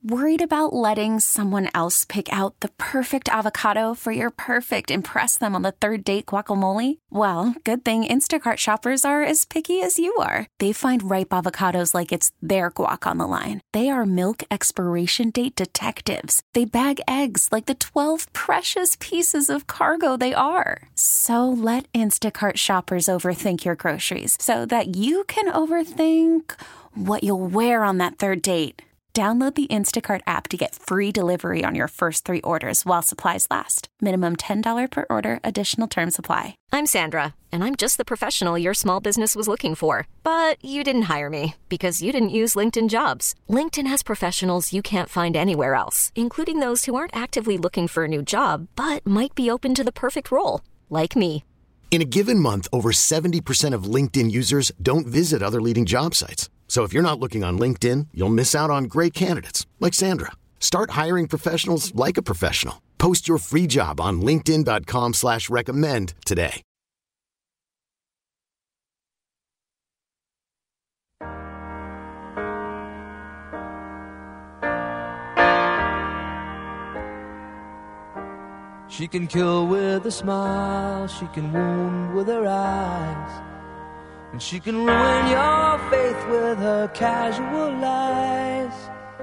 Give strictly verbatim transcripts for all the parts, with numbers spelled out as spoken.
Worried about letting someone else pick out the perfect avocado for your perfect impress them on the third date guacamole? Well, good thing Instacart shoppers are as picky as you are. They find ripe avocados like it's their guac on the line. They are milk expiration date detectives. They bag eggs like the twelve precious pieces of cargo they are. So let Instacart shoppers overthink your groceries so that you can overthink what you'll wear on that third date. Download the Instacart app to get free delivery on your first three orders while supplies last. Minimum ten dollars per order. Additional terms apply. I'm Sandra, and I'm just the professional your small business was looking for. But you didn't hire me because you didn't use LinkedIn Jobs. LinkedIn has professionals you can't find anywhere else, including those who aren't actively looking for a new job, but might be open to the perfect role, like me. In a given month, over seventy percent of LinkedIn users don't visit other leading job sites. So if you're not looking on LinkedIn, you'll miss out on great candidates like Sandra. Start hiring professionals like a professional. Post your free job on linkedin.com slash recommend today. She can kill with a smile, she can wound with her eyes, and she can ruin your faith with her casual lies.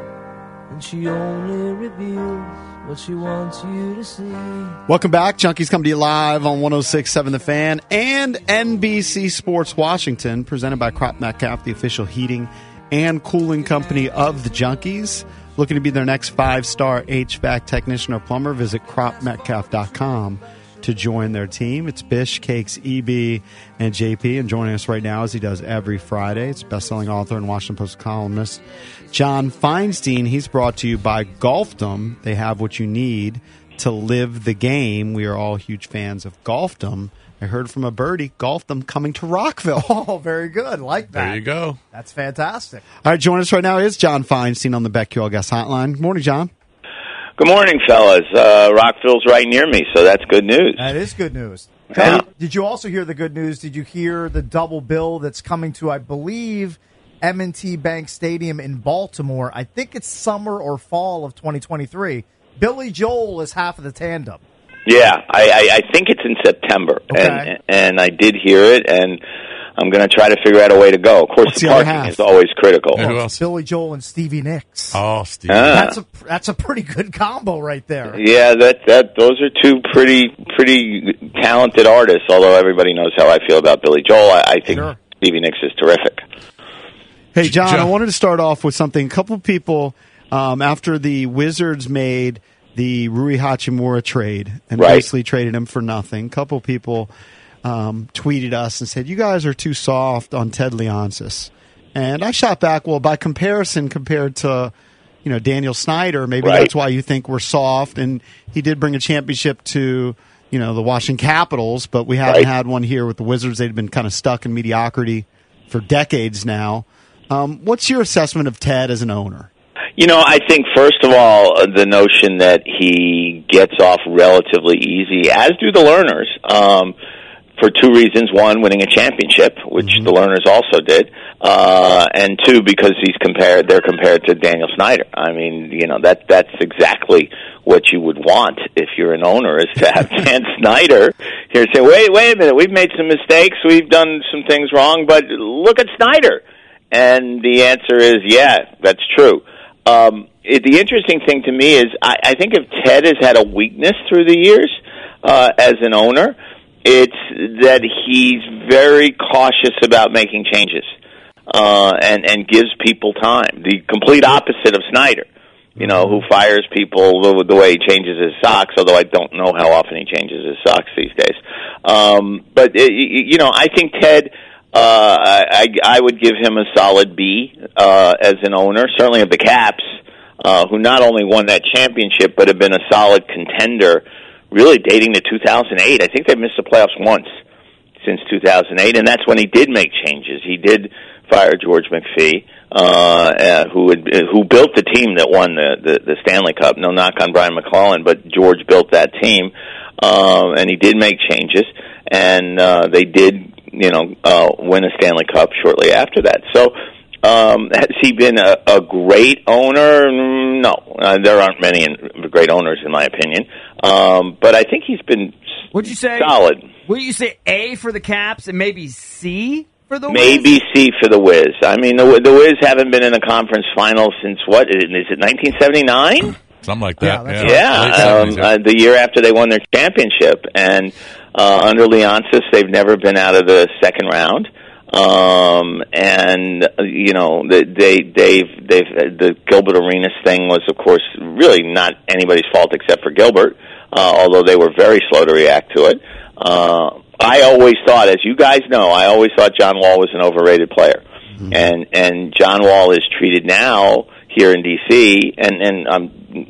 And she only reveals what she wants you to see. Welcome back. Junkies come to you live on one oh six point seven The Fan and N B C Sports Washington, presented by Crop Metcalf, the official heating and cooling company of the Junkies. Looking to be their next five-star H V A C technician or plumber, visit crop metcalf dot com. to join their team. It's Bish, Cakes, E B, and J P, and joining us right now as he does every Friday. It's best-selling author and Washington Post columnist John Feinstein. He's brought to you by Golfdom. They have what you need to live the game. We are all huge fans of Golfdom. I heard from a birdie, Golfdom coming to Rockville. Oh, very good. Like that. There you go. That's fantastic. All right, joining us right now is John Feinstein on the BetQL Guest Hotline. Good morning, John. Good morning, fellas. Uh, Rockville's right near me, so that's good news. That is good news. Yeah. Did, did you also hear the good news? Did you hear the double bill that's coming to, I believe, M and T Bank Stadium in Baltimore? I think it's summer or fall of twenty twenty-three. Billy Joel is half of the tandem. Yeah, I, I, I think it's in September, Okay. and and I did hear it, and I'm going to try to figure out a way to go. Of course, What's the the other parking half? is always critical. And who else? Billy Joel and Stevie Nicks. Oh, Steve. Ah. That's a that's a pretty good combo right there. Yeah, that that those are two pretty pretty talented artists. Although everybody knows how I feel about Billy Joel, I, I think Sure. Stevie Nicks is terrific. Hey, John, John. I wanted to start off with something. A couple people, um, after the Wizards made the Rui Hachimura trade and Right. basically traded him for nothing, a couple people um, tweeted us and said, you guys are too soft on Ted Leonsis. And I shot back, well, by comparison, compared to, you know, Daniel Snyder, maybe Right. that's why you think we're soft. And he did bring a championship to, you know, the Washington Capitals, but we haven't Right. had one here with the Wizards. They've been kind of stuck in mediocrity for decades now. Um, what's your assessment of Ted as an owner? You know, I think, first of all, uh, the notion that he gets off relatively easy, as do the learners, um, for two reasons. One, winning a championship, which Mm-hmm. the learners also did, uh, and two, because he's compared, they're compared to Daniel Snyder. I mean, you know, that that's exactly what you would want if you're an owner, is to have Dan Snyder here say, wait, wait a minute, we've made some mistakes, we've done some things wrong, but look at Snyder. And the answer is, yeah, that's true. Um, it, the interesting thing to me is I, I think if Ted has had a weakness through the years uh, as an owner, it's that he's very cautious about making changes uh, and, and gives people time. The complete opposite of Snyder, you know, who fires people the, the way he changes his socks, although I don't know how often he changes his socks these days. Um, but, it, you know, I think Ted... Uh, I, I would give him a solid B uh, as an owner, certainly of the Caps, uh, who not only won that championship but have been a solid contender really dating to two thousand eight. I think they've missed the playoffs once since two thousand eight, and that's when he did make changes. He did fire George McPhee, uh, uh, who had, who built the team that won the, the, the Stanley Cup. No knock on Brian McClellan, but George built that team, uh, and he did make changes, and uh, they did... you know, uh, win a Stanley Cup shortly after that. So Um, has he been a, a great owner? No, uh, there aren't many in, great owners, in my opinion. Um, but I think he's been Would you say solid. Would you say A for the Caps and maybe C for the Wiz? Maybe C for the Wiz. I mean, the, the Wiz haven't been in a conference final since what? Is it nineteen seventy-nine? Something like that. Yeah, Yeah, yeah. um, uh, the year after they won their championship, and uh, under Leonsis, they've never been out of the second round. Um, and uh, you know, they, they they've they've the Gilbert Arenas thing was, of course, really not anybody's fault except for Gilbert. Uh, although they were very slow to react to it. Uh, I always thought, as you guys know, I always thought John Wall was an overrated player, mm-hmm. and and John Wall is treated now here in D C, and and um,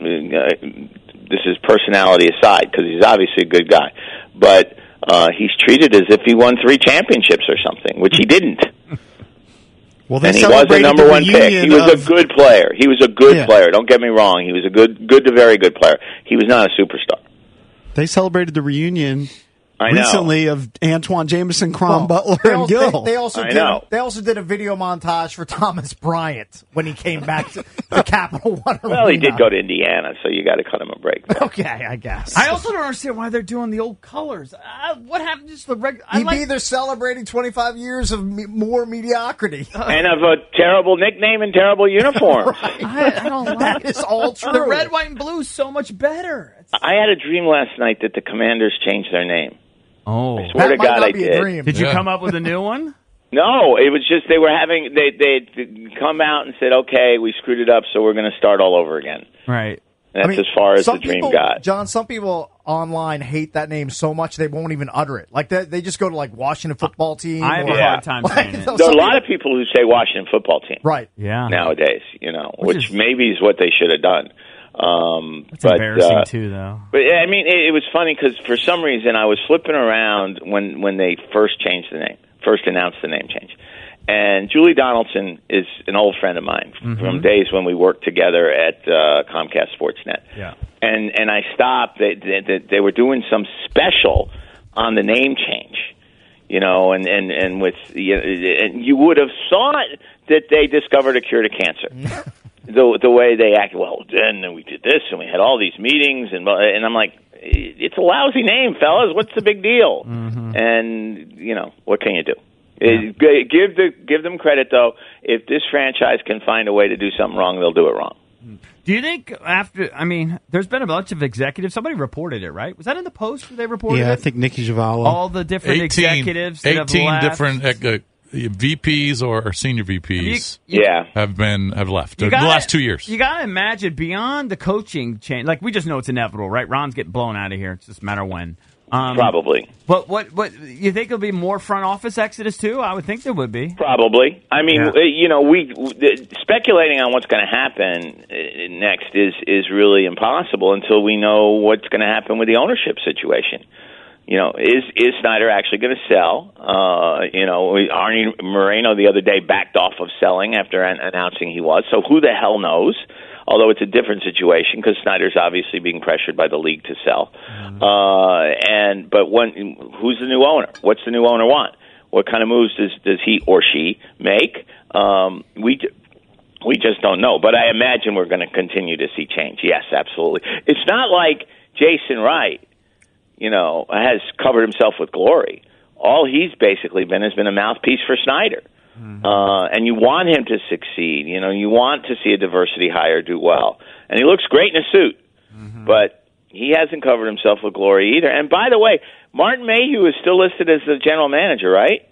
uh, this is personality aside because he's obviously a good guy, but. Uh, he's treated as if he won three championships or something, which he didn't. Well, they and he was a number one pick. He was of, a good player. He was a good yeah. player. Don't get me wrong. He was a good, good to very good player. He was not a superstar. They celebrated the reunion I recently know. of Antoine Jameson, Cron well, Butler, they and also, Gill. They, they also I did. know. They also did a video montage for Thomas Bryant when he came back to the Capital One Arena. Well, he did go to Indiana, so you got to cut him a break. Okay, I guess. I also don't understand why they're doing the old colors. Uh, what happened to the regular? He'd like- be either celebrating twenty-five years of me- more mediocrity. And of a terrible nickname and terrible uniforms. Right. I, I don't like That is all true. The red, white, and blue is so much better. It's- I had a dream last night that the Commanders changed their name. Oh, I swear that to might God, not I be did. a dream. did you Yeah. come up with a new one? No, it was just they were having they they come out and said, "Okay, we screwed it up, so we're going to start all over again." Right. That's I mean, as far as the some dream people, got. John, some people online hate that name so much they won't even utter it. Like they, they just go to like Washington Football Team. I have or, a Yeah. hard time like, saying it. There are a some lot people- of people who say Washington Football Team Right. Yeah. nowadays, you know, Which which, is- maybe is what they should have done. Um, It's but, embarrassing uh, too, though. But I mean, it, it was funny because for some reason I was flipping around when when they first changed the name, first announced the name change. And Julie Donaldson is an old friend of mine Mm-hmm. from days when we worked together at uh, Comcast Sportsnet. Yeah. And and I stopped. They, they, they were doing some special on the name change, you know, and and and with you know, and you would have thought that they discovered a cure to cancer. the the way they act. Well, then we did this, and we had all these meetings, and and I'm like, it's a lousy name, fellas. What's the big deal? Mm-hmm. And you know, what can you do? Yeah. Give the give them credit though. If this franchise can find a way to do something wrong, they'll do it wrong. Do you think after, I mean, there's been a bunch of executives, somebody reported it, right? Was that in the Post where they reported yeah, it? I think Nikki Javala. All the different eighteen, executives that eighteen have left. different uh, uh, V Ps or senior V Ps You- Yeah. have been have left You the gotta- last two years. You got to imagine beyond the coaching change. Like, we just know it's inevitable, right? Ron's getting blown out of here. It's just a matter of when. Um, Probably. But what, what, you think there'll be more front office exodus, too? I would think there would be. Probably. I mean, Yeah. uh, you know, we w- speculating on what's going to happen uh, next is is really impossible until we know what's going to happen with the ownership situation. You know, is is Snyder actually going to sell? Uh, you know, Arnie Moreno the other day backed off of selling after an- announcing he was. So who the hell knows? Although it's a different situation because Snyder's obviously being pressured by the league to sell. Mm-hmm. Uh, and but when who's the new owner? What's the new owner want? What kind of moves does does he or she make? Um, we we just don't know. But I imagine we're going to continue to see change. Yes, absolutely. It's not like Jason Wright, you know, has covered himself with glory. All he's basically been has been a mouthpiece for Snyder. Mm-hmm. Uh, and you want him to succeed. You know, you want to see a diversity hire do well. And he looks great in a suit, mm-hmm. but he hasn't covered himself with glory either. And by the way, Martin Mayhew is still listed as the general manager, right?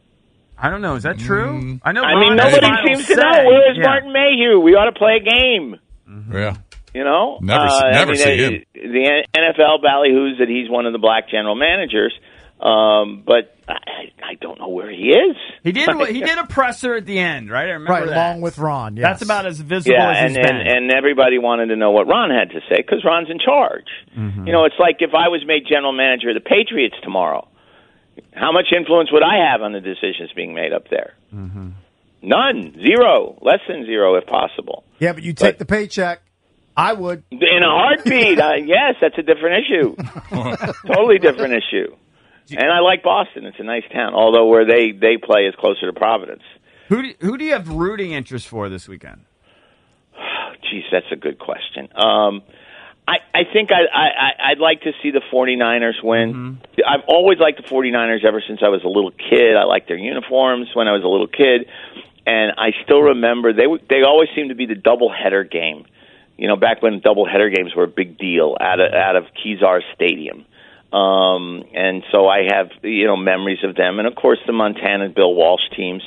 I don't know. Is that true? Mm. I know. I Ron mean, has nobody final seems to say. know. Where is Yeah. Martin Mayhew? We ought to play a game. Mm-hmm. Yeah. You know? Never, uh, never I mean, see uh, him. The N F L ballyhoos that he's one of the black general managers, um, but I, I don't know where he is. He did. He did a presser at the end, right? I remember Right, that. along with Ron. Yes. That's about as visible Yeah, as and, he's and, been. and everybody wanted to know what Ron had to say because Ron's in charge. Mm-hmm. You know, it's like if I was made general manager of the Patriots tomorrow, how much influence would I have on the decisions being made up there? Mm-hmm. None. Zero. Less than zero if possible. Yeah, but you take But- the paycheck. I would. In a heartbeat. uh, yes, that's a different issue. Totally different issue. And I like Boston. It's a nice town, although where they, they play is closer to Providence. Who do, who do you have rooting interest for this weekend? Geez, that's a good question. Um, I, I think I, I, I'd like to see the 49ers win. Mm-hmm. I've always liked the 49ers ever since I was a little kid. I liked their uniforms when I was a little kid. And I still remember they they always seemed to be the doubleheader game. You know, back when doubleheader games were a big deal out of, out of Kezar Stadium. Um, and so I have, you know, memories of them. And, of course, the Montana Bill Walsh teams.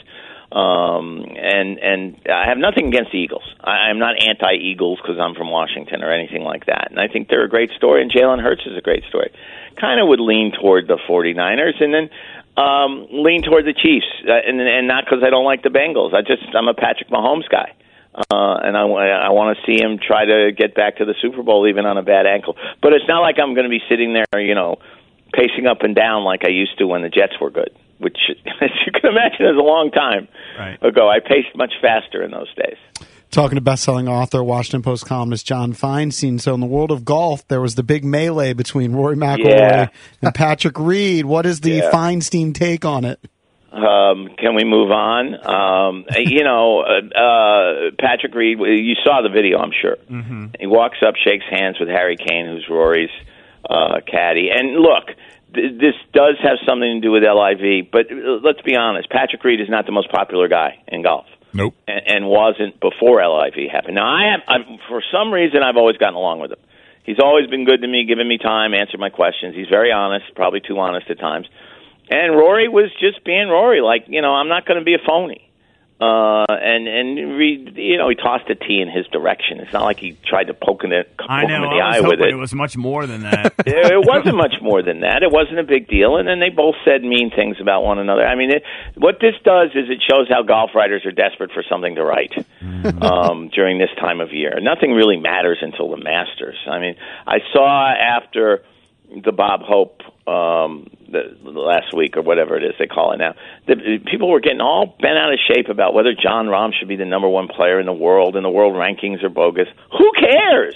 Um, and, and I have nothing against the Eagles. I, I'm not anti-Eagles because I'm from Washington or anything like that. And I think they're a great story, and Jalen Hurts is a great story. Kind of would lean toward the 49ers. And then Um, lean toward the Chiefs, uh, and, and not because I don't like the Bengals. I just I'm a Patrick Mahomes guy, uh, and I, I want to see him try to get back to the Super Bowl even on a bad ankle. But it's not like I'm going to be sitting there, you know, pacing up and down like I used to when the Jets were good, which, as you can imagine, is a long time right. ago. I paced much faster in those days. Talking to best-selling author, Washington Post columnist John Feinstein. So in the world of golf, there was the big melee between Rory McIlroy yeah. and Patrick Reed. What is the yeah. Feinstein take on it? Um, can we move on? Um, you know, uh, uh, Patrick Reed, you saw the video, I'm sure. Mm-hmm. He walks up, shakes hands with Harry Kane, who's Rory's uh, caddy. And look, th- this does have something to do with L I V, but let's be honest, Patrick Reed is not the most popular guy in golf. Nope. And, and wasn't before L I V happened. Now, I have, I'm, for some reason, I've always gotten along with him. He's always been good to me, giving me time, answered my questions. He's very honest, probably too honest at times. And Rory was just being Rory, like, you know, I'm not going to be a phony. Uh, and, and Reed, you know, he tossed a tee in his direction. It's not like he tried to poke him in, poke I know, him in the I was eye with hoping it. It was much more than that. It wasn't much more than that. It wasn't a big deal. And then they both said mean things about one another. I mean, it, what this does is it shows how golf writers are desperate for something to write um, during this time of year. Nothing really matters until the Masters. I mean, I saw after the Bob Hope um, the, the last week or whatever it is they call it now, the, people were getting all bent out of shape about whether Jon Rahm should be the number one player in the world and the world rankings are bogus. Who cares?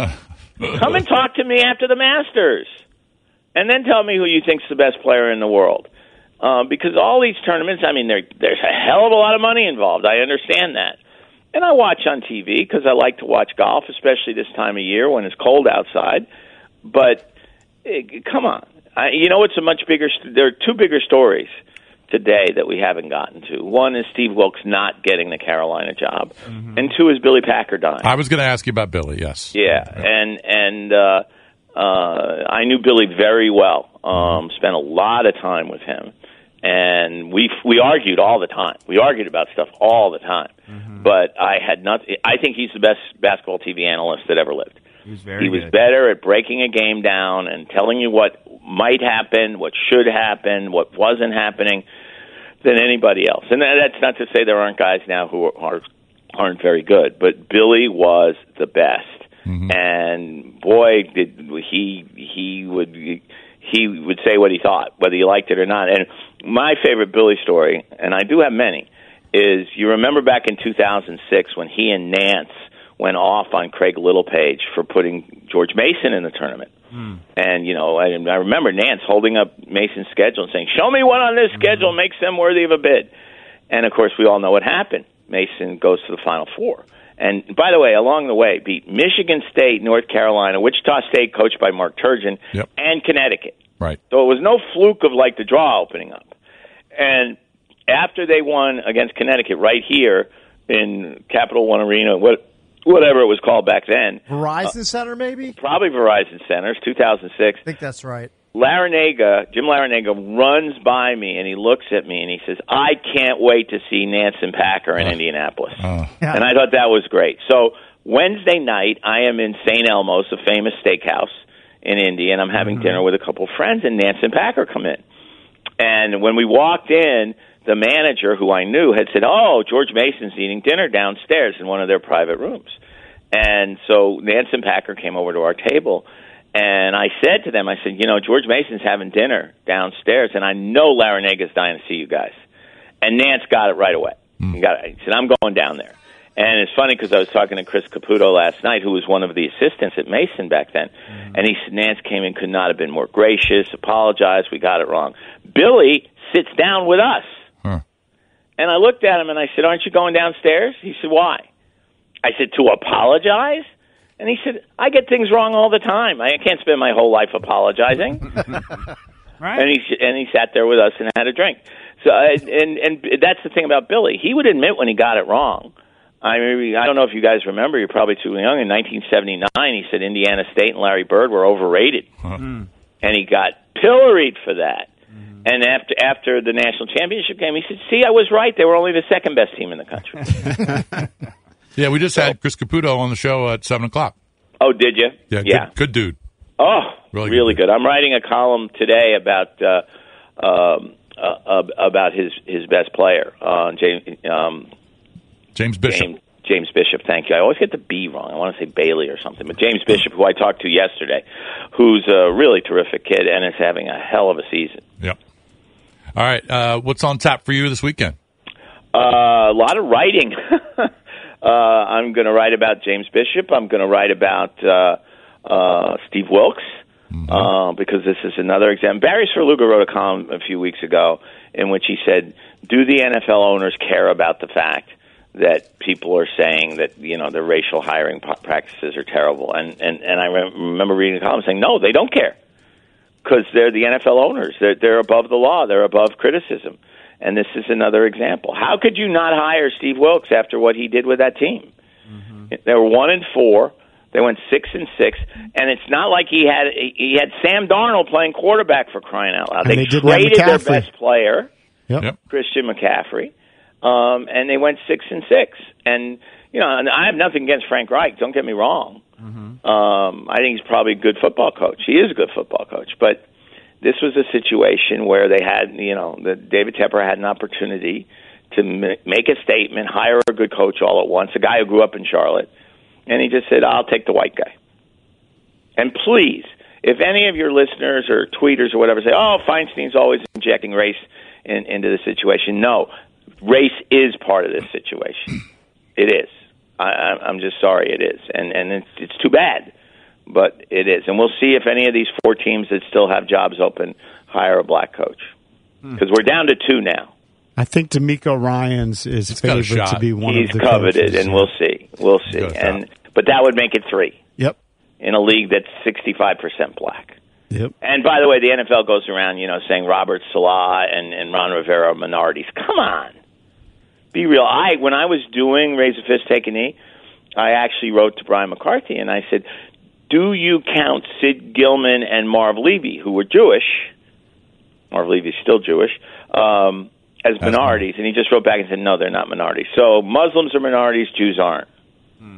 Come and talk to me after the Masters, and then tell me who you think's the best player in the world. Uh, because all these tournaments, I mean, there's a hell of a lot of money involved. I understand that. And I watch on T V because I like to watch golf, especially this time of year when it's cold outside. But come on. I, you know, it's a much bigger – there are two bigger stories today that we haven't gotten to. One is Steve Wilkes not getting the Carolina job, mm-hmm. and two is Billy Packer dying. I was going to ask you about Billy, yes. Yeah, and and uh, uh, I knew Billy very well, um, spent a lot of time with him, and we we argued all the time. We argued about stuff all the time, mm-hmm. but I had not. I think he's the best basketball T V analyst that ever lived. He was very He was good. better at breaking a game down and telling you what might happen, what should happen, what wasn't happening than anybody else. And that's not to say there aren't guys now who are, aren't very good, but Billy was the best. Mm-hmm. And boy, did he he would he would say what he thought, whether you liked it or not. And my favorite Billy story, and I do have many, is you remember back in two thousand six when he and Nance went off on Craig Littlepage for putting George Mason in the tournament. Mm. And, you know, I, I remember Nance holding up Mason's schedule and saying, show me one on this mm-hmm. schedule, makes them worthy of a bid. And, of course, we all know what happened. Mason goes to the Final Four. And, by the way, along the way, beat Michigan State, North Carolina, Wichita State, coached by Mark Turgeon, yep. and Connecticut. Right. So it was no fluke of, like, the draw opening up. And after they won against Connecticut right here in Capital One Arena, what whatever it was called back then. Verizon uh, Center, maybe? Probably Verizon Center, two thousand six. I think that's right. Larinaga, Jim Larinaga runs by me, and he looks at me, and he says, I can't wait to see Nance and Packer in uh, Indianapolis. Uh, yeah. And I thought that was great. So Wednesday night, I am in Saint Elmo's, a famous steakhouse in Indy, and I'm having mm-hmm. dinner with a couple of friends, and Nance and Packer come in. And when we walked in, the manager, who I knew, had said, oh, George Mason's eating dinner downstairs in one of their private rooms. And so Nance and Packer came over to our table, and I said to them, I said, you know, George Mason's having dinner downstairs, and I know Larinaga's dying to see you guys. And Nance got it right away. Mm. He, got it. He said, I'm going down there. And it's funny because I was talking to Chris Caputo last night, who was one of the assistants at Mason back then. Mm. And he said, Nance came in, could not have been more gracious, apologized, we got it wrong. Billy sits down with us. Huh. And I looked at him and I said, aren't you going downstairs? He said, why? I said, to apologize? And he said, I get things wrong all the time. I can't spend my whole life apologizing. Right. And he and he sat there with us and had a drink. So and and that's the thing about Billy. He would admit when he got it wrong. I mean, I don't know if you guys remember. You're probably too young. In nineteen seventy-nine, he said Indiana State and Larry Bird were overrated, Huh. and he got pilloried for that. Mm-hmm. And after after the national championship game, he said, "See, I was right. They were only the second best team in the country." Yeah, we just had Chris Caputo on the show at seven o'clock. Oh, did you? Yeah, yeah. Good, good dude. Oh, really, really good. good. I'm writing a column today about uh, um, uh, about his his best player, uh, James um, James Bishop. James, James Bishop. Thank you. I always get the B wrong. I want to say Bailey or something, but James Bishop, who I talked to yesterday, who's a really terrific kid and is having a hell of a season. Yep. All right. Uh, what's on tap for you this weekend? Uh, a lot of writing. uh, I'm going to write about James Bishop. I'm going to write about uh, uh, Steve Wilkes. Mm-hmm. Uh, because this is another example. Barry Svrluga wrote a column a few weeks ago in which he said, do the N F L owners care about the fact that people are saying that, you know, their racial hiring practices are terrible? And, and, and I re- remember reading the column saying, no, they don't care, because they're the N F L owners. They're, they're above the law. They're above criticism. And this is another example. How could you not hire Steve Wilkes after what he did with that team? Mm-hmm. They were one and four. They went six and six, and it's not like he had he had Sam Darnold playing quarterback, for crying out loud. And They, they traded their best player, Yep. Yep. Christian McCaffrey, um, and they went six and six. And you know, and I have nothing against Frank Reich. Don't get me wrong. Mm-hmm. Um, I think he's probably a good football coach. He is a good football coach, but this was a situation where they had, you know, the David Tepper had an opportunity to m- make a statement, hire a good coach all at once, a guy who grew up in Charlotte. And he just said, I'll take the white guy. And please, if any of your listeners or tweeters or whatever say, oh, Feinstein's always injecting race in, into the situation. No, race is part of this situation. It is. I, I'm just sorry it is. And, and it's, it's too bad, but it is. And we'll see if any of these four teams that still have jobs open hire a black coach. Because we're down to two now. I think D'Amico Ryans is He's got a favored to shot. be one He's of the coveted, coaches. and we'll see. We'll see. got a And shot. but that would make it three Yep. in a league that's sixty-five percent black. Yep. And by the way, the N F L goes around, you know, saying Robert Salah and, and Ron Rivera are minorities. Come on, be real. I when I was doing Raise a Fist, Take a Knee, I actually wrote to Brian McCarthy and I said, do you count Sid Gilman and Marv Levy, who were Jewish? Marv Levy's still Jewish. Um, as minorities, and he just wrote back and said, no, they're not minorities. So Muslims are minorities, Jews aren't. Hmm.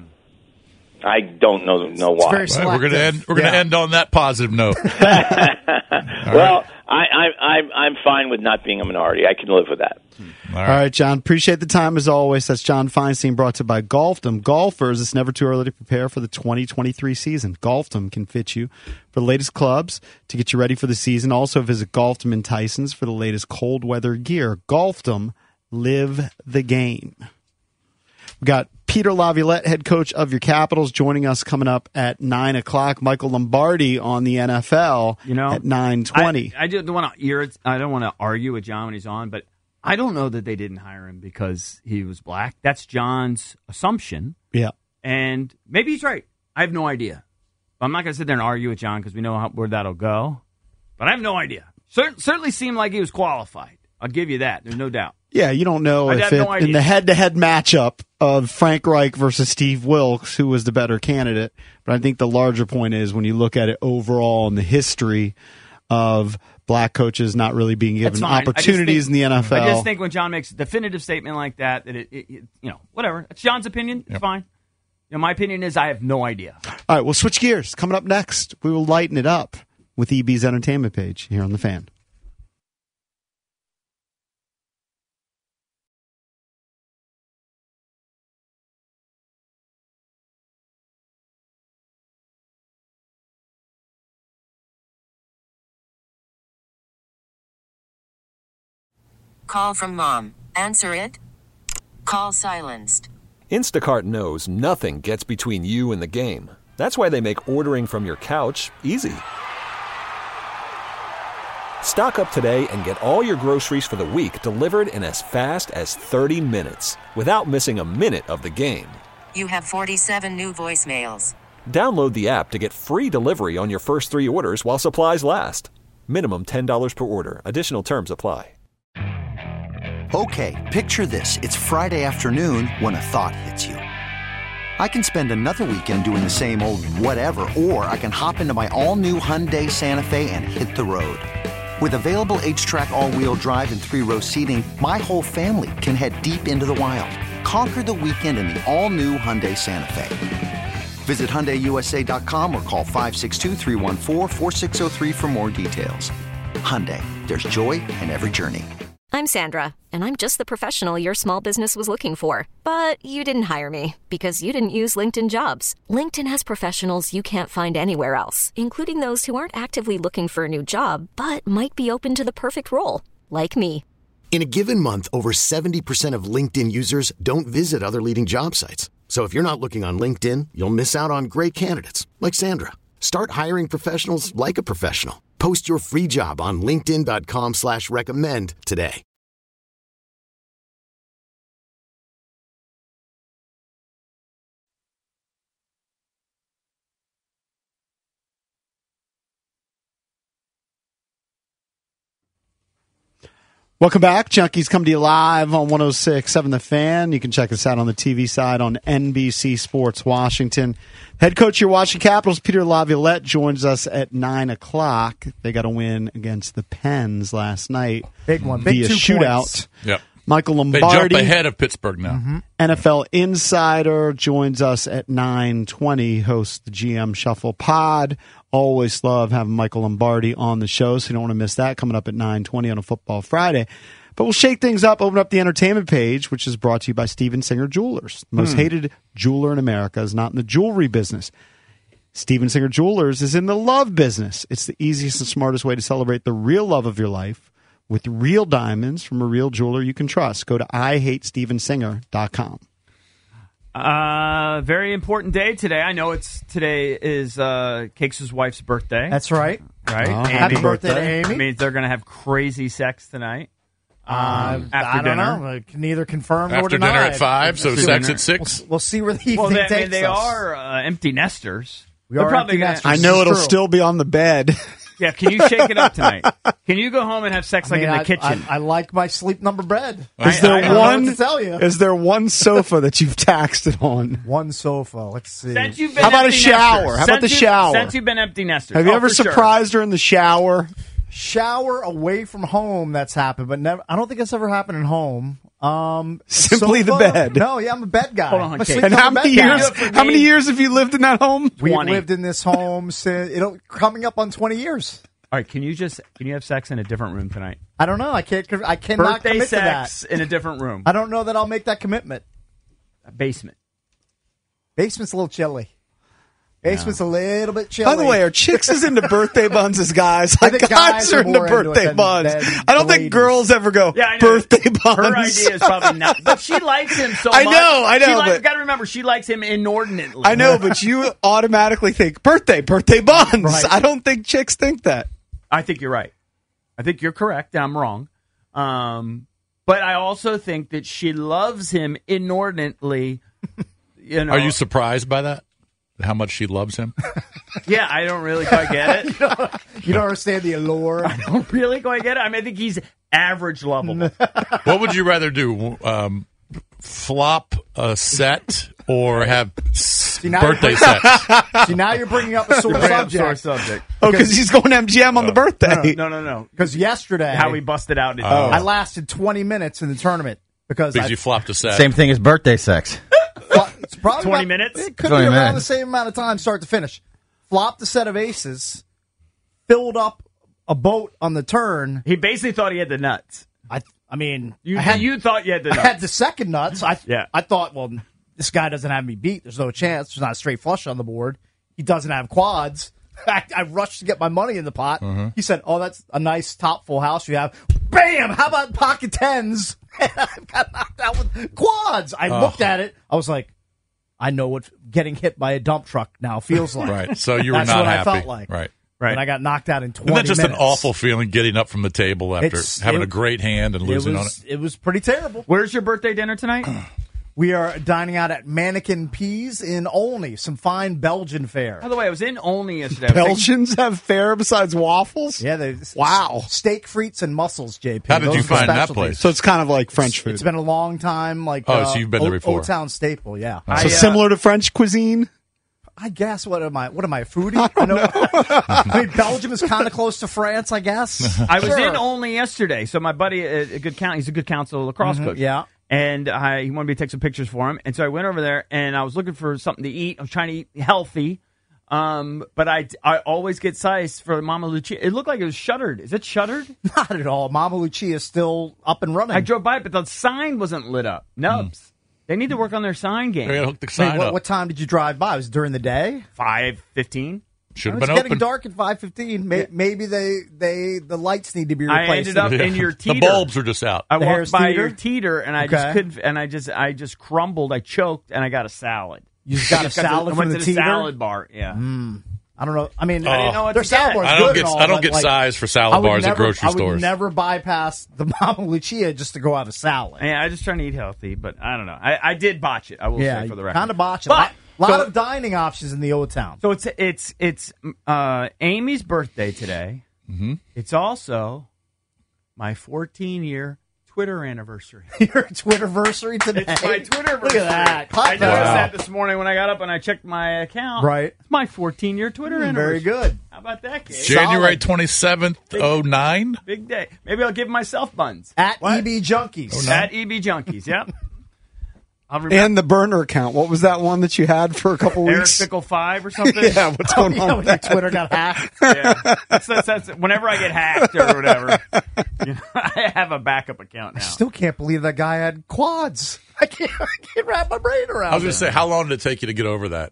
I don't know know why. very All right, we're going to end. We're going to Yeah. end on that positive note. Well, I, I, I, I'm fine with not being a minority. I can live with that. All All right, John. Appreciate the time as always. That's John Feinstein, brought to you by Golfdom. Golfers, it's never too early to prepare for the twenty twenty-three season. Golfdom can fit you for the latest clubs to get you ready for the season. Also, visit Golfdom in Tysons for the latest cold weather gear. Golfdom, live the game. We got Peter Laviolette, head coach of your Capitals, joining us coming up at nine o'clock. Michael Lombardi on the N F L You know, at nine twenty. I, I don't want to. I don't want to argue with John when he's on, but I don't know that they didn't hire him because he was black. That's John's assumption, Yeah. and maybe he's right. I have no idea. I'm not going to sit there and argue with John because we know how, where that'll go. But I have no idea. Cer- certainly seemed like he was qualified. I'll give you that. There's no doubt. Yeah, you don't know I if have it, no idea. in the head-to-head matchup of Frank Reich versus Steve Wilkes, who was the better candidate. But I think the larger point is when you look at it overall in the history of black coaches not really being That's given fine. I just opportunities think- in the N F L. I just think when John makes a definitive statement like that, that it, it, it you know, whatever. It's John's opinion. It's Yep. fine. You know, my opinion is I have no idea. All right, we'll switch gears. Coming up next, we will lighten it up with E B's entertainment page here on The Fan. Call from mom. Answer it. Call silenced. Instacart knows nothing gets between you and the game. That's why they make ordering from your couch easy. Stock up today and get all your groceries for the week delivered in as fast as thirty minutes without missing a minute of the game. You have forty-seven new voicemails. Download the app to get free delivery on your first three orders while supplies last. Minimum ten dollars per order. Additional terms apply. Okay, picture this. It's Friday afternoon when a thought hits you. I can spend another weekend doing the same old whatever, or I can hop into my all-new Hyundai Santa Fe and hit the road. With available H-Track all-wheel drive and three-row seating, my whole family can head deep into the wild. Conquer the weekend in the all-new Hyundai Santa Fe. Visit Hyundai U S A dot com or call five six two, three one four, four six zero three for more details. Hyundai, there's joy in every journey. I'm Sandra, and I'm just the professional your small business was looking for. But you didn't hire me because you didn't use LinkedIn Jobs. LinkedIn has professionals you can't find anywhere else, including those who aren't actively looking for a new job, but might be open to the perfect role, like me. In a given month, over seventy percent of LinkedIn users don't visit other leading job sites. So if you're not looking on LinkedIn, you'll miss out on great candidates like Sandra. Start hiring professionals like a professional. Post your free job on linkedin dot com slash recommend today. Welcome back. Junkies come to you live on one oh six point seven The Fan. You can check us out on the T V side on N B C Sports Washington. Head coach of your Washington Capitals, Peter Laviolette, joins us at nine o'clock. They got a win against the Pens last night. Big one. Big via two shootout. Points. Yep. Michael Lombardi. They jump ahead of Pittsburgh now. Mm-hmm. N F L Insider joins us at nine twenty, hosts the G M Shuffle Pod. Always love having Michael Lombardi on the show, so you don't want to miss that coming up at nine twenty on a Football Friday. But we'll shake things up, open up the entertainment page, which is brought to you by Steven Singer Jewelers. The most Hmm. hated jeweler in America is not in the jewelry business. Steven Singer Jewelers is in the love business. It's the easiest and smartest way to celebrate the real love of your life with real diamonds from a real jeweler you can trust. Go to I hate steven singer dot com. Uh, very important day today. I know it's today is uh, Cakes' wife's birthday. That's right. Right. Oh, Amy. happy birthday to Amy. That means they're going to have crazy sex tonight. Um, Uh, after I don't dinner. know. I can neither confirm nor After deny. dinner at five, so After sex dinner. at six. We'll, we'll see where the evening Well, they, I takes mean, they us. are uh, empty nesters. We They're are probably empty gonna- nesters. I know This is it'll true. still be on the bed. Yeah, can you shake it up tonight? Can you go home and have sex I like mean, in the I, kitchen? I, I like my sleep number bed. Is I- there I don't know one? what to tell you. Is there one sofa that you've taxed it on? One sofa. Let's see. Since you've been How about a empty shower? nesters. How about the Since you- shower? Since you've been empty nesters. Have you Oh, ever for sure. surprised her in the shower? Shower away from home. That's happened, but never. I don't think it's ever happened at home. Um, Simply the sofa? bed. No, yeah, I'm a bed guy. Hold on, I'm a okay. sleep And number how many bed guy. years? Do it for How me. many years have you lived in that home? We've twenty. lived in this home since you know coming up on twenty years. All right, can you just can you have sex in a different room tonight? I don't know. I can't. I cannot Birthday commit sex to that. in a different room. I don't know that I'll make that commitment. A basement. Basement's a little chilly. Basement's a little bit chilly. By the way, are chicks as into birthday buns as guys? I Like think guys, guys are are into more into it birthday than- buns. than I don't the think ladies. girls ever go Yeah, I know. birthday buns. Her idea is probably not, but she likes him so I much. know, I know, She like, but- got to remember, she likes him inordinately. I know, but you automatically think birthday, birthday buns. Right. I don't think chicks think that. I think you're right. I think you're correct. And I'm wrong. Um, but I also think that she loves him inordinately. You know, Are you surprised by that? How much she loves him? Yeah, I don't really quite get it. You don't understand the allure. I don't really quite get it. I mean, I think he's average level. What would you rather do? Um, flop a set or have s- now birthday you're- sex? See, now you're bringing up a sore subject. Sore subject. Oh, because he's going to M G M on the birthday. No, no, no. Because yesterday, How he busted out. His Oh. I lasted twenty minutes in the tournament because Because I, you flopped a set. Same thing as birthday sex. Flo- it's probably twenty about- minutes? It could twenty be around minutes. the same amount of time, start to finish. Flopped a set of aces, filled up a boat on the turn. He basically thought he had the nuts. I, I mean, You, I had, you thought you had the I nuts. had the second nuts. I, Yeah. I thought, well, this guy doesn't have me beat. There's no chance. There's not a straight flush on the board. He doesn't have quads. I, I rushed to get my money in the pot. Mm-hmm. He said, "Oh, that's a nice top full house you have." Bam! How about pocket tens? And I got knocked out with quads. I Oh. looked at it. I was like, I know what getting hit by a dump truck now feels like. Right. So you were That's not what happy. I felt like. Right. Right. And I got knocked out in twenty Isn't that just minutes. an awful feeling getting up from the table after It's- having it- a great hand and It losing was, on it? it was pretty terrible. Where's your birthday dinner tonight? We are dining out at Mannequin Peas in Olney, some fine Belgian fare. By the way, I was in Olney yesterday. I was thinking- Belgians have fare besides waffles? Yeah, they Wow. steak frites and mussels, J P. How did Those you are the find that specialties. place? So it's kind of like French food. It's been a long time, like Oh, uh, so you've been there Old- before. Old Town staple, yeah. so I, uh, similar to French cuisine? I guess what am I? What am I? A foodie? I, know. I mean, Belgium is kind of close to France, I guess. I was Sure. in Olney yesterday. So my buddy, a, a good count, he's a good counsel lacrosse Mhm, coach. yeah. And I, he wanted me to take some pictures for him. And so I went over there, and I was looking for something to eat. I was trying to eat healthy. Um, but I, I always get sized for Mama Lucia. It looked like it was shuttered. Is it shuttered? Not at all. Mama Lucia is still up and running. I drove by it, but the sign wasn't lit up. Nubs. They need to work on their sign game. They gotta hook the Wait, sign what, up. what time did you drive by? Was it during the day? five fifteen. Should have It's been getting open. dark at five fifteen. Maybe, maybe they, they the lights need to be I replaced. ended up Yeah. in your The teeter. bulbs are just out. I The walked Harris by Teeter? your teeter, and I just Okay. couldn't. And I just, I just crumbled. I choked, and I got a salad. You just got I a just got to- salad I from went the to teeter? salad bar. Yeah. I don't know. I mean, I didn't know what their to salad get. bar is I don't good get and all, I don't but, get like, size for I salad would bars never, at grocery I would stores. never bypass the Mama Lucia just to go have a salad. Yeah, I just trying to eat healthy, but I don't know. I, I did botch it. I will yeah, say for the record. kind of botch it. But A lot, lot so- of dining options in the old town. So it's it's it's uh, Amy's birthday today. Mm-hmm. It's also my fourteen year Twitter anniversary. Your Twitterversary today. It's my Twitterversary. Look at that. I noticed Wow. that this morning when I got up and I checked my account. Right. It's my fourteen year Twitter Mm, anniversary. very good. How about that, kid? January twenty-seventh, oh nine. Big day. Maybe I'll give myself buns. At What? E B Junkies. At E B Junkies, yep. I'll remember And the burner account. What was that one that you had for a couple Eric weeks? Pickle five or something. Yeah, what's going Yeah, on when with your that? Twitter got hacked. Yeah. That's, that's, that's, whenever I get hacked or whatever, you know, I have a backup account now. I still can't believe that guy had quads. I can't, I can't wrap my brain around I was going to it. say, how long did it take you to get over that?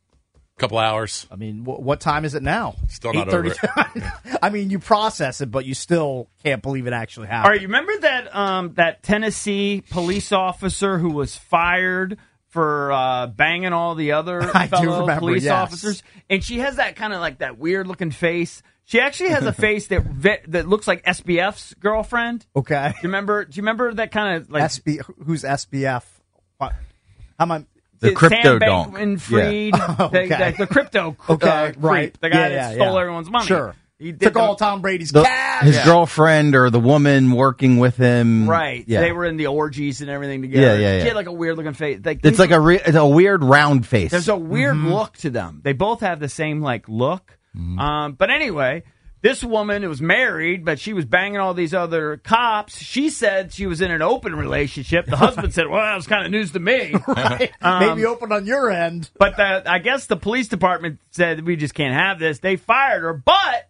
A couple hours. I mean, wh- what time is it now? Still not over it. I mean, you process it, but you still can't believe it actually happened. All right, you remember that um, that Tennessee police officer who was fired for uh, banging all the other I do fellow remember, police yes. officers? And she has that kind of like that weird looking face. She actually has a face that ve- that looks like S B F's girlfriend. Okay. Do you remember? Do you remember that kind of like S B, who's S B F? What? How am I? The Sam crypto donk. Bankman-Fried, Yeah. the, Okay. the, the crypto Okay, uh, creep, right. the guy Yeah, that yeah, stole yeah. everyone's money. Sure. He did Took the- all Tom Brady's The- cash. his Yeah. girlfriend or the woman working with him. Right. Yeah. They were in the orgies and everything together. Yeah, yeah, yeah. She had like a weird looking face. Like, It's like a re- it's a weird round face. There's a weird Mm-hmm. look to them. They both have the same like look. Um, but anyway, this woman who was married, but she was banging all these other cops. She said she was in an open relationship. The husband said, "Well, that was kind of news to me." Right. Um, Maybe open on your end. But the, I guess the police department said we just can't have this. They fired her, but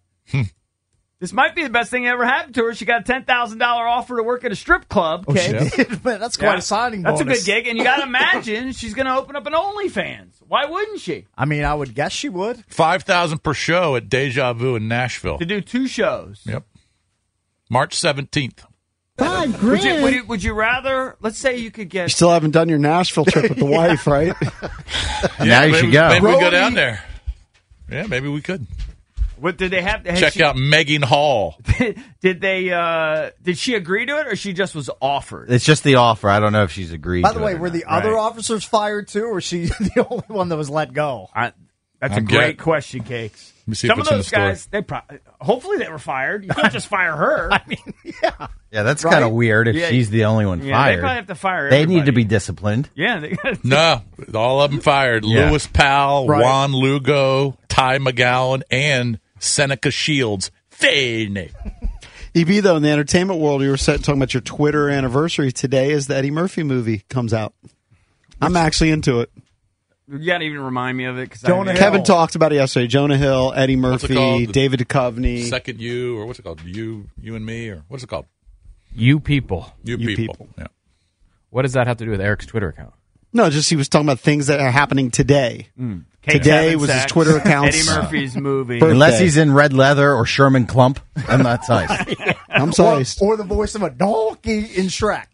this might be the best thing that ever happened to her. She got a ten thousand dollar offer to work at a strip club. Oh, she Okay. did. Man, that's quite Yeah. a signing That's bonus. a good gig, and you got to imagine she's going to open up an OnlyFans. Why wouldn't she? I mean, I would guess she would. five thousand per show at Deja Vu in Nashville. To do two shows. Yep. March seventeenth. Five Would you, would, you, would you rather, let's say you could You get, still haven't done your Nashville trip with the wife, right? Now you maybe, should go. Maybe we go Brody. down there. Yeah, maybe we could. what did they have? had Check she- out Megan Hall. Did they, uh, did she agree to it or she just was offered? It's just the offer. I don't know if she's agreed. By the to way, it or were not. the other Right. officers fired too, or was she the only one that was let go? I, that's I'm a great get- question, Cakes. me see if Some of it's in those the story. guys, they pro- hopefully they were fired. You can't just fire her. I mean, Yeah. Yeah, that's Right? kind of weird if Yeah. she's the only one yeah, fired. they probably have to fire They need to everybody. be disciplined. Yeah. They, No, all of them fired. Yeah. Lewis Powell, Right. Juan Lugo, Ty McGowan, and Seneca Shields. Fane. E B, though, in the entertainment world, you were set- talking about your Twitter anniversary. Today is the Eddie Murphy movie comes out. I'm actually into it. you got to even remind me of it. Cause Jonah I, Hill. Kevin talked about it yesterday. Jonah Hill, Eddie What's it Murphy, called? David Duchovny. Second You, or what's it called? You, you and me, or what's it called? You people. You, You people. people. Yeah. What does that have to do with Eric's Twitter account? No, just he was talking about things that are happening today. Kate Today Kevin was his Sachs, Twitter account's Eddie Murphy's movie. birthday. Unless he's in red leather or Sherman Clump, I'm not sized. I'm Or, sized. or the voice of a donkey in Shrek.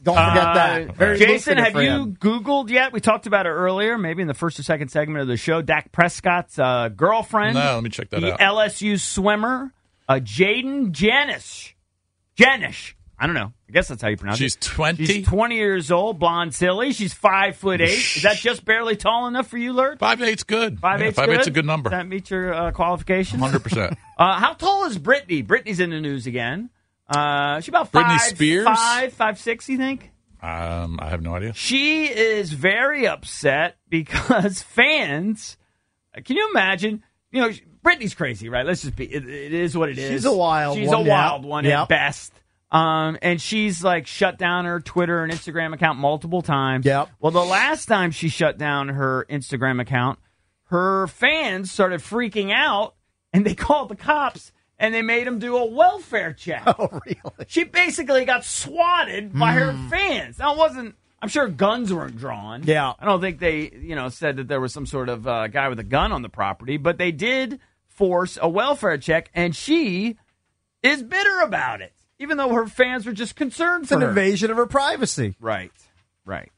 Don't forget Uh, that. Very Jason, lucrative have for you him. Googled yet? We talked about it earlier, maybe in the first or second segment of the show. Dak Prescott's uh, girlfriend. No, let me check that the out. L S U swimmer, uh, Jaden Janish. Janish. I don't know. I guess that's how you pronounce She's it. twenty? She's twenty years old, blonde, silly. She's five foot eight. Is that just barely tall enough for you, Lurt? Five eight's good. Five Yeah, eight's five good? eight's a good number. Does that meet your uh, qualifications? one hundred percent. Uh, how tall is Brittany? Brittany's in the news again. Uh, she's about Britney five, Spears? five, five, six, you think? Um, I have no idea. She is very upset because fans. Can you imagine? You know, Brittany's crazy, right? Let's just be. It, it is what it is. She's a wild She's one, a yeah. wild one Yep. at best. Um, and she's like shut down her Twitter and Instagram account multiple times. Yep. Well, the last time she shut down her Instagram account, her fans started freaking out, and they called the cops. And they made him do a welfare check. Oh, really? She basically got swatted by her Hmm. fans. Now, it wasn't, I'm sure guns weren't drawn. Yeah. I don't think they, you know, said that there was some sort of uh, guy with a gun on the property, but they did force a welfare check, and she is bitter about it, even though her fans were just concerned It's for an her. invasion of her privacy. Right, right.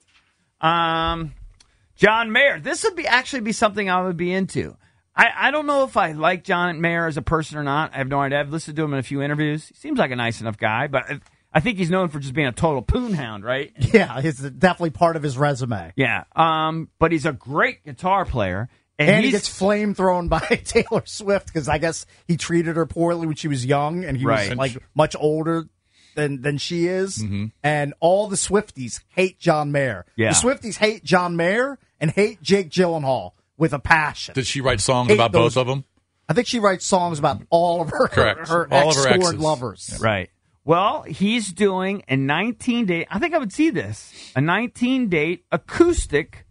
Um, John Mayer. This would be actually be something I would be into. I, I don't know if I like John Mayer as a person or not. I have no idea. I've listened to him in a few interviews. He seems like a nice enough guy, but I, I think he's known for just being a total poon hound, right? Yeah, it's definitely part of his resume. Yeah. Um, but he's a great guitar player. And, And he he's, gets flame thrown by Taylor Swift because I guess he treated her poorly when she was young, and he Right. was like much older than than she is. Mm-hmm. And all the Swifties hate John Mayer. Yeah. The Swifties hate John Mayer and hate Jake Gyllenhaal with a passion. Did she write songs Hate about those- both of them? I think she writes songs about all of her Correct. her, All of her ex-scored exes. lovers. Right. Well, he's doing a nineteen date. I think I would see this. A nineteen date acoustic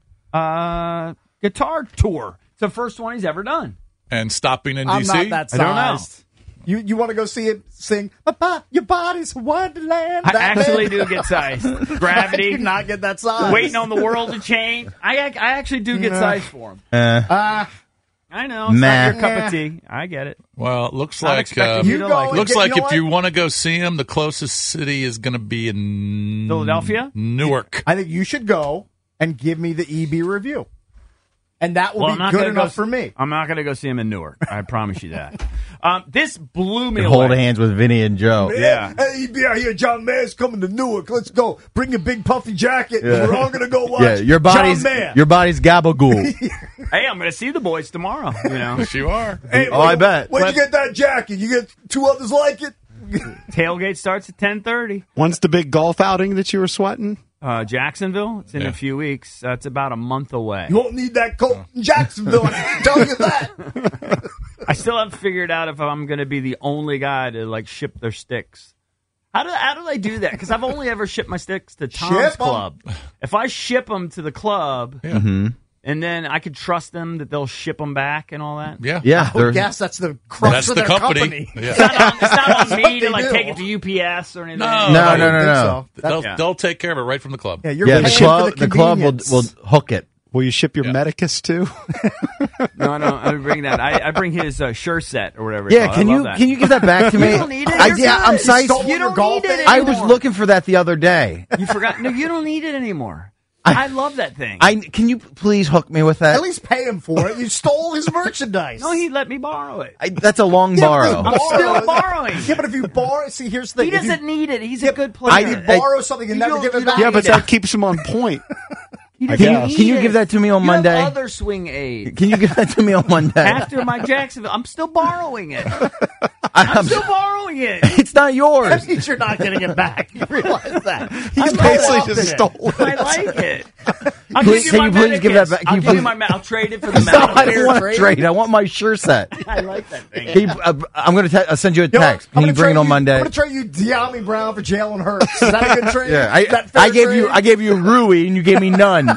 uh, guitar tour. It's the first one he's ever done. And stopping in I'm D C? not that I don't know. sized. You you want to go see it sing? "Ba-ba, Your body's a wonderland. I That actually big? do get sized. I Gravity. do not get that size. Waiting on the world to change. I I actually do get No. sized for him. Uh, Ah, I know. It's Meh. not your cup of tea. I get it. Well, it looks I'm like expecting um, you You to go like and it. looks get- like you know if you what? want to go see him, the closest city is going to be in Philadelphia? Newark. I think you should go and give me the E B review, and that will Well, I'm be not good gonna enough go, for me. I'm not going to go see him in Newark. I promise you that. Um, this blew me can away. hold hands with Vinny and Joe. Yeah. Hey, E B out here. John Mayer's coming to Newark. Let's go. Bring your big puffy jacket. Yeah. We're all gonna go watch. Yeah, your body's John Mayer. your body's gabagool. Hey, I'm going to see the boys tomorrow. You know, Yes, you are. Hey, Oh, I bet. Where'd you get that jacket? You get two others like it? tailgate starts at ten thirty. When's the big golf outing that you were sweating? Uh, Jacksonville. It's in Yeah. a few weeks. That's about a month away. You won't need that coat in Jacksonville. I can tell you that. I still haven't figured out if I'm going to be the only guy to like ship their sticks. How do how do they do that? Because I've only ever shipped my sticks to Tom's Ship 'em. Club. If I ship them to the club, Mhm. and then I could trust them that they'll ship them back and all that. Yeah. Yeah, I they're- would guess that's the crux That's of the their company. Yeah. It's not on, it's not on me what to they like do. take it to U P S or anything. No, no, I no, wouldn't no, think no. so. That- They'll Yeah. they'll take care of it right from the club. yeah, you're Yeah, the paying club for the club will convenience. will hook it. Will you ship your Yeah. Medicus too? No, I don't. I don't bring that. I, I bring his uh, Sure Set or whatever. It's Yeah, called. can I love you that. can you give that back to me? You don't need it. I, You're yeah, good. I'm You sized. stole You your don't golf need it bag? I anymore. was looking for that the other day. You forgot? No, you don't need it anymore. I, I- love that thing. I can you please hook me with that? At least pay him for it. You stole his merchandise. no, he let me borrow it. I, that's a long Yeah, but borrow. they I'm borrow still it. borrowing. Yeah, but if you borrow, see, here's the He thing. If you- doesn't need it. He's a good player. If you I- borrow something and You never don't- give you it back. don't Yeah, but need that keeps him on point. He I doesn't guess. need Can you it. give that to me on You Monday? Have other swing aids. Can you give that to me on Monday? After my Jacksonville, I'm still borrowing it. I'm, I'm still borrowing it. it's not yours. That means you're not getting it back. You realize that. He I'm Basically, not just often stole I it. like it. I'll Please- give can my you please give that Medicus. back? Can I'll you give you please- my. I'll trade it for the No, I Medicus. don't want to trade. trade. I want my sure set. I like that thing. Can you, uh, I'm going to. I'll send you a You know what? text. I'm Can you gonna bring it trade on you- Monday? I'm going to trade you De'Ami Brown for Jalen Hurts. Is that a good trade? Yeah, I, Is that fair I gave you. trade? I gave you Rui, and you gave me none.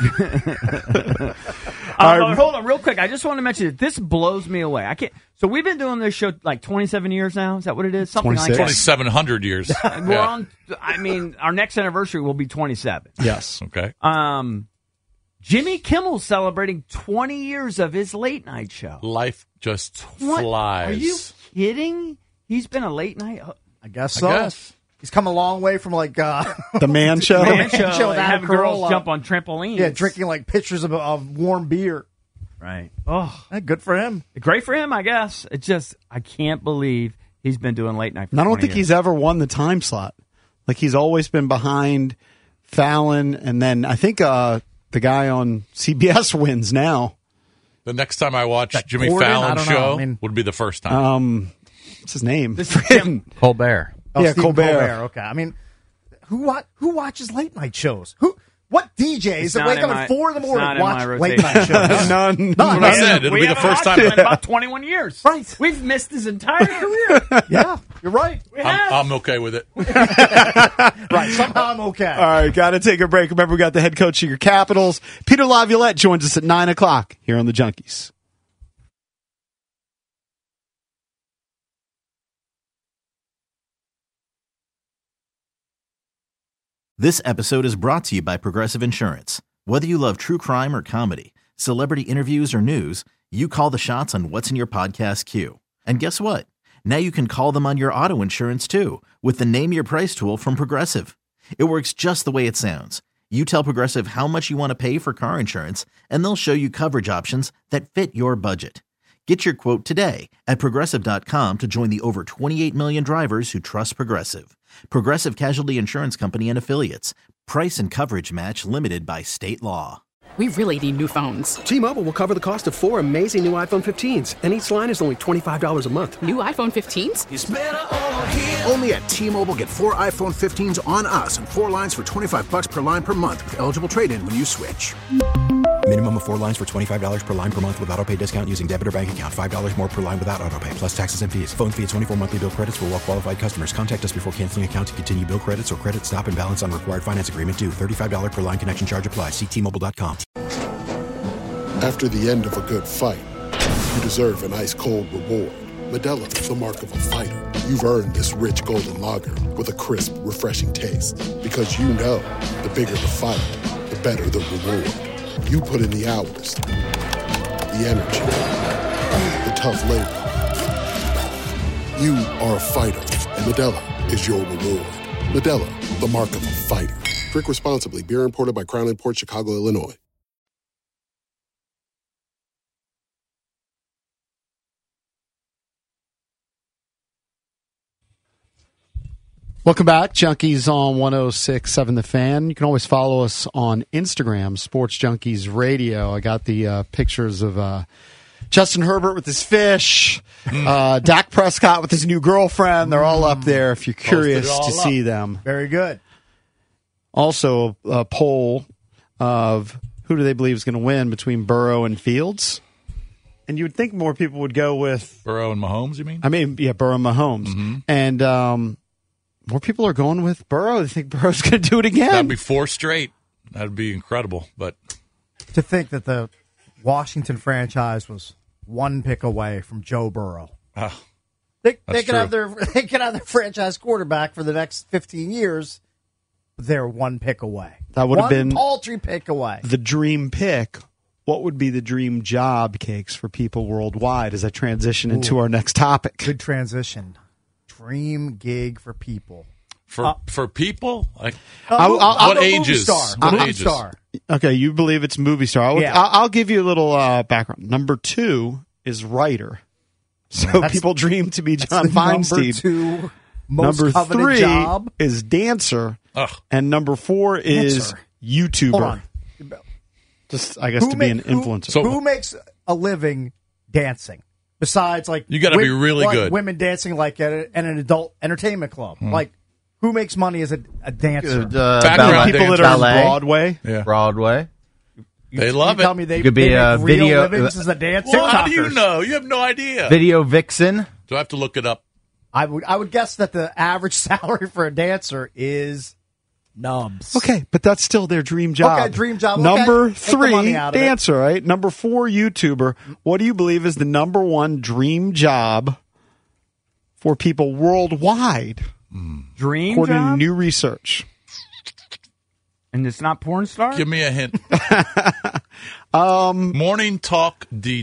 Uh, uh, hold on, real quick. I just want to mention that this blows me away. I can't. So we've been doing this show like twenty-seven years now. Is that what it is? Something like that. twenty-seven hundred years. We're Yeah. on. I mean, our next anniversary will be twenty-seven. Yes. Okay. Um, Jimmy Kimmel's celebrating twenty years of his late night show. Life just What? flies. Are you kidding? He's been a late night. I guess I so. guess. He's come a long way from like uh, The Man Show. Man show, show like with Adam having girls Carolla. jump on trampolines. Yeah, drinking like pitchers of, of warm beer. Right. Oh, Eh, good for him. great for him, I guess. It just, I can't believe he's been doing late night for And I don't twenty think years. he's ever won the time slot. Like, he's always been behind Fallon, and then I think uh, the guy on C B S wins now. The next time I watch That Jimmy Gordon? I Fallon's don't know. show I mean- would be the first time. Um, what's his name? This is Tim. Colbert. Oh, Yeah, Stephen Colbert. Okay, I mean, who wa- who watches late night shows? Who? What D Js It's that not wake in up my- at four in the it's morning not and in watch my late night shows? None. None. That's what I said. It'll we be the haven't first watched time. him in about twenty-one years. Right. We've missed his entire career. Yeah, you're right. We have. I'm, I'm okay with it. Right, somehow I'm okay. All right, got to take a break. Remember, we got the head coach of your Capitals. Peter Laviolette joins us at nine o'clock here on the Junkies. This episode is brought to you by Progressive Insurance. Whether you love true crime or comedy, celebrity interviews or news, you call the shots on what's in your podcast queue. And guess what? Now you can call them on your auto insurance too with the Name Your Price tool from Progressive. It works just the way it sounds. You tell Progressive how much you want to pay for car insurance, and they'll show you coverage options that fit your budget. Get your quote today at Progressive dot com to join the over twenty-eight million drivers who trust Progressive. Progressive Casualty Insurance Company and Affiliates. Price and coverage match limited by state law. We really need new phones. T-Mobile will cover the cost of four amazing new iPhone fifteens, and each line is only twenty-five dollars a month. New iPhone fifteens? It's better over here. Only at T-Mobile, get four iPhone fifteens on us and four lines for twenty-five bucks per line per month with eligible trade-in when you switch. Minimum of four lines for twenty-five dollars per line per month with autopay discount using debit or bank account. five dollars more per line without autopay, plus taxes and fees. Phone fee at twenty-four monthly bill credits for well-qualified customers. Contact us before canceling account to continue bill credits or credit stop and balance on required finance agreement due. thirty-five dollars per line connection charge applies. See T Mobile dot com. After the end of a good fight, you deserve an ice-cold reward. Modelo is the mark of a fighter. You've earned this rich golden lager with a crisp, refreshing taste. Because you know, the bigger the fight, the better the reward. You put in the hours, the energy, the tough labor. You are a fighter, and Modelo is your reward. Modelo, the mark of a fighter. Drink responsibly. Beer imported by Crown Imports, Chicago, Illinois. Welcome back, Junkies on one oh six point seven The Fan. You can always follow us on Instagram, Sports Junkies Radio. I got the uh, pictures of uh, Justin Herbert with his fish, uh, Dak Prescott with his new girlfriend. They're all up there if you're curious to all see up. them. Very good. Also, a, a poll of who do they believe is going to win between Burrow and Fields. And you would think more people would go with Burrow and Mahomes, you mean? I mean, yeah, Burrow and Mahomes. Mm-hmm. And um, more people are going with Burrow. They think Burrow's going to do it again. That'd be four straight. That'd be incredible. But To think that the Washington franchise was one pick away from Joe Burrow. uh, They, That's they could have their they could have their franchise quarterback for the next fifteen years. But they're one pick away. That would have One been paltry pick away. the dream pick. What would be the dream job, Cakes, for people worldwide as I transition into Ooh. our next topic? Good transition. Dream gig for people. for Uh, for people, like I'll- I'll- what I'm a movie ages? star. What Movie ages? star. Okay, you believe it's movie star. I'll, Yeah. I'll, I'll give you a little uh, background. Number two is writer. So That's- people dream to be That's John the Feinstein. Number two most Number coveted three job. is dancer. Ugh. And number four is Dancer. YouTuber. Hold on. Just, I guess, Who to be an make- who- influencer. So- who makes a living dancing besides like You gotta wi- be really like good. women dancing like at, a, at an adult entertainment club? Hmm. Like who makes money as a, a dancer? Uh, Background ballet- people that are ballet, on Broadway. Yeah. Broadway. They love you it. Tell me they, You could be they a make real video- livings as a dancer. Well, how do you TikTokers. know? You have no idea. Video vixen. Do I have to look it up? I would I would guess that the average salary for a dancer is nubs. Okay, but that's still their dream job. Okay, dream job. Okay, Number take the money three, out of it. dancer, right? Number four, YouTuber. What do you believe is the number one dream job for people worldwide, Dream according job? to new research? And it's not porn star? Give me a hint. Um, Morning talk D J.